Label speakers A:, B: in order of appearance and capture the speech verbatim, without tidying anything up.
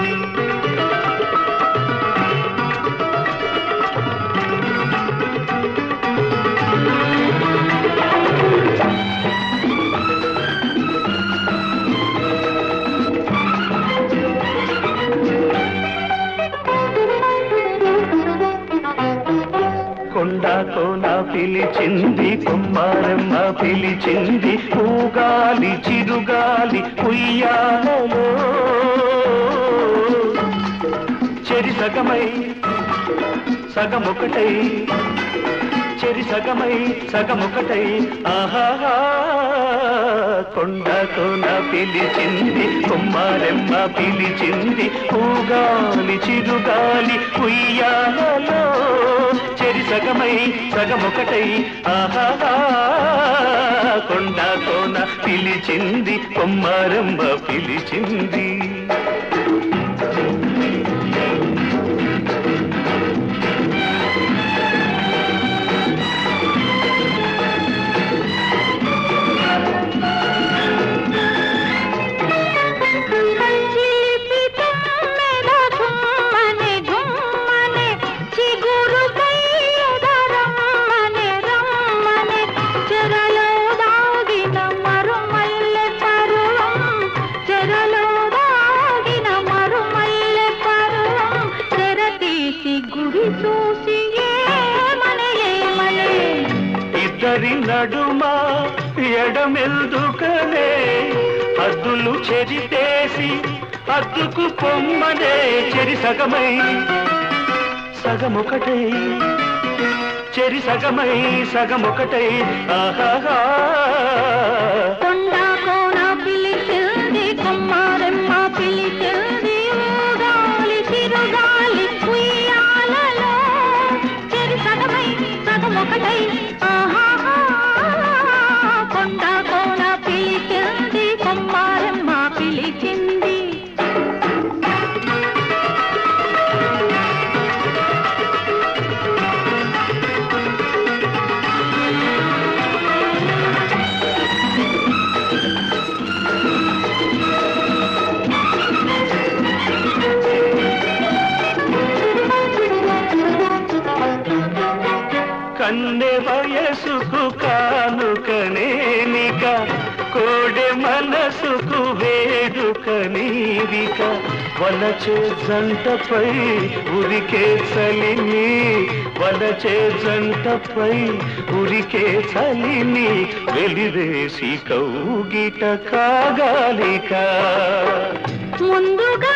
A: కొండకోన పిలిచింది కుమ్మారమ్మ పిలిచింది ఊగాలి చిరుగాలి ఉయ్యాలలో చెరి సగమై సగమొకటై చెరి సగమై సగమొకటై ఆహాహా కొండకోన పిలిచింది కుమ్మారమ్మ పిలిచింది ఊగాలి చిరుగాలి ఉయ్యాలలో చెరి సగమై సగమొకటై ఆహాహా కొండకోన పిలిచింది కుమ్మారమ్మ పిలిచింది. ఇద్దరి నడుమా ఎడమెల్దుకనే హద్దులు చెరితేసి హద్దుకు పొమ్మనే చెరి సగమై సగమొకటై చెరి సగమై సగమొకటై ఆహాహా
B: కొండకోన పిలిచింది కుమ్మారమ్మ పిలిచింది ఊగాలి చిరుగాలి ఉయ్యాలలో చెరి సగమై సగమొకటై ఆహాహా కొండకోన పిలిచింది కుమ్మారమ్మ పిలిచింది.
A: కన్నె వయసుకు కానుకనేనిక కోడె మనసుకు వేడుకనీవిక వలచే జంటపై ఉరికే చలిని వలచే జంటపై ఉరికే చలిని వెలివేసి కౌగిట కాగాలిక
B: ముందుగా